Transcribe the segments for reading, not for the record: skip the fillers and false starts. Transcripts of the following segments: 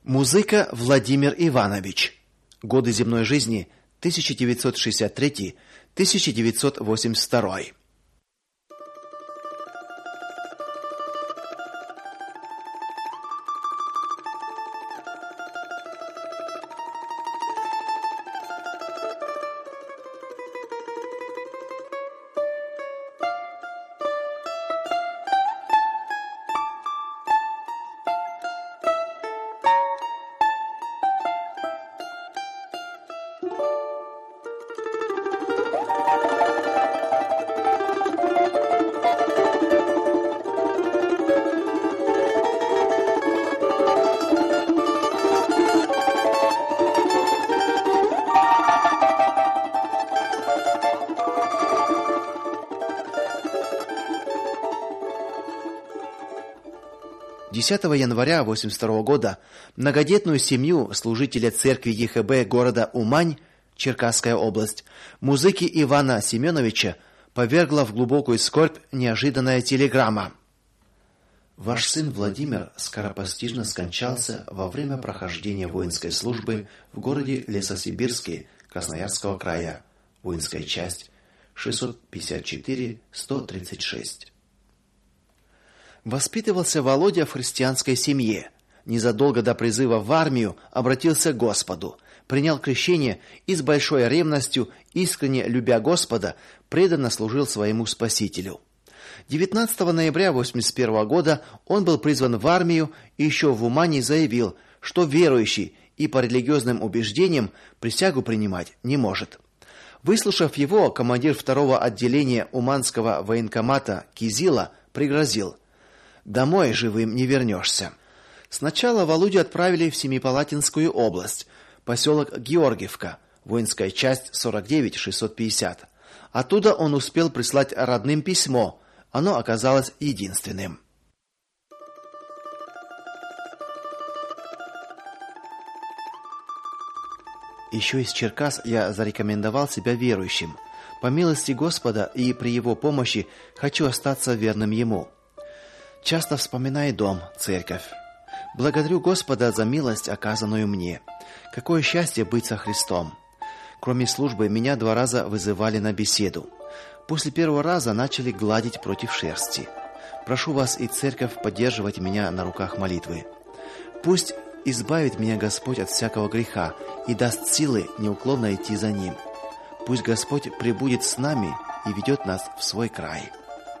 Музыка Владимир Иванович. Годы земной жизни 1963-1982. Десятого января 1982 года многодетную семью служителя церкви ЕХБ города Умань, Черкасская область, музыки Ивана Семеновича повергла в глубокую скорбь неожиданная телеграмма. Ваш сын Владимир скоропостижно скончался во время прохождения воинской службы в городе Лесосибирске Красноярского края. Воинская часть 654-136. Воспитывался Володя в христианской семье. Незадолго до призыва в армию обратился к Господу, принял крещение и с большой ревностью, искренне любя Господа, преданно служил своему Спасителю. 19 ноября 1981 года он был призван в армию и еще в Умане заявил, что верующий и по религиозным убеждениям присягу принимать не может. Выслушав его, командир 2-го отделения Уманского военкомата Кизила пригрозил: «Домой живым не вернешься». Сначала Володю отправили в Семипалатинскую область, поселок Георгиевка, воинская часть 49-650. Оттуда он успел прислать родным письмо. Оно оказалось единственным. Еще из Черкас я зарекомендовал себя верующим. По милости Господа и при его помощи хочу остаться верным ему. Часто вспоминаю дом, церковь. Благодарю Господа за милость, оказанную мне. Какое счастье быть со Христом. Кроме службы, меня 2 раза вызывали на беседу. После первого раза начали гладить против шерсти. Прошу вас и церковь поддерживать меня на руках молитвы. Пусть избавит меня Господь от всякого греха и даст силы неуклонно идти за ним. Пусть Господь пребудет с нами и ведет нас в свой край.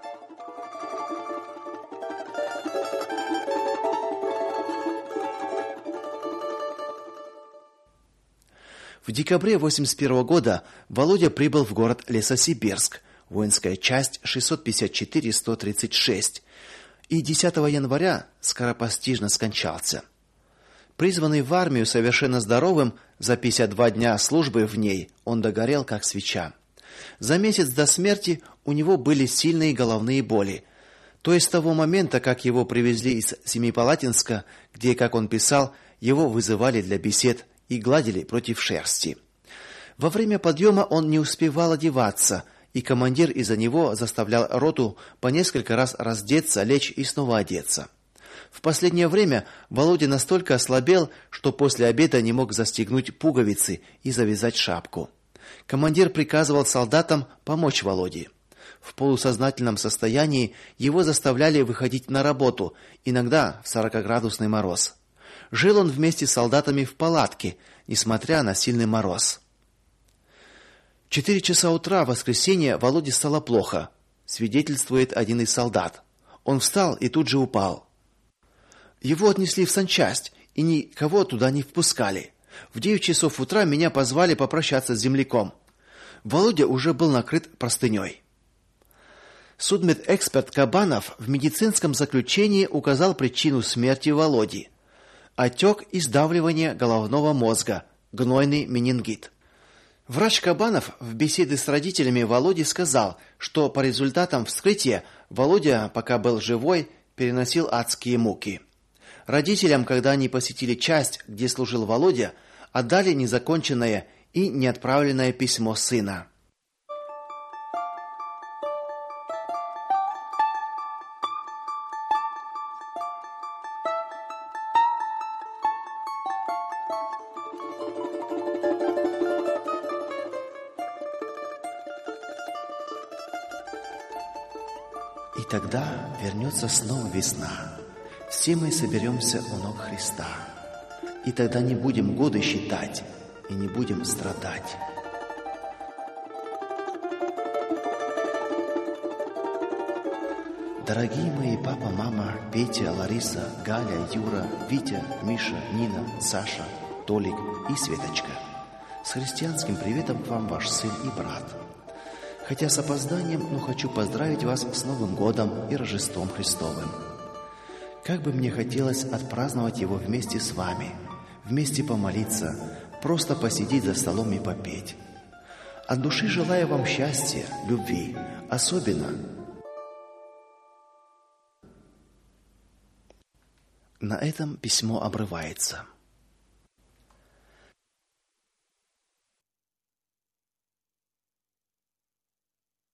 В декабре 1981 года Володя прибыл в город Лесосибирск, воинская часть 654-136, и 10 января скоропостижно скончался. Призванный в армию совершенно здоровым, за 52 дня службы в ней он догорел как свеча. За месяц до смерти у него были сильные головные боли. То есть с того момента, как его привезли из Семипалатинска, где, как он писал, его вызывали для бесед и гладили против шерсти. Во время подъема он не успевал одеваться, и командир из-за него заставлял роту по несколько раз раздеться, лечь и снова одеться. В последнее время Володя настолько ослабел, что после обеда не мог застегнуть пуговицы и завязать шапку. Командир приказывал солдатам помочь Володе. В полусознательном состоянии его заставляли выходить на работу, иногда в 40-градусный мороз. Жил он вместе с солдатами в палатке, несмотря на сильный мороз. В 4 часа утра в воскресенье Володе стало плохо, свидетельствует один из солдат. Он встал и тут же упал. Его отнесли в санчасть, и никого туда не впускали. В 9 часов утра меня позвали попрощаться с земляком. Володя уже был накрыт простыней. Судмедэксперт Кабанов в медицинском заключении указал причину смерти Володи: отек и сдавливание головного мозга, гнойный менингит. Врач Кабанов в беседе с родителями Володи сказал, что по результатам вскрытия Володя, пока был живой, переносил адские муки. Родителям, когда они посетили часть, где служил Володя, отдали незаконченное и неотправленное письмо сына. тогда вернется снова весна. Все мы соберемся у ног Христа. И тогда не будем годы считать и не будем страдать. Дорогие мои папа, мама, Петя, Лариса, Галя, Юра, Витя, Миша, Нина, Саша, Толик и Светочка. С христианским приветом к вам ваш сын и брат. Хотя с опозданием, но хочу поздравить вас с Новым годом и Рождеством Христовым. Как бы мне хотелось отпраздновать его вместе с вами, вместе помолиться, просто посидеть за столом и попеть. От души желаю вам счастья, любви, особенно. На этом письмо обрывается.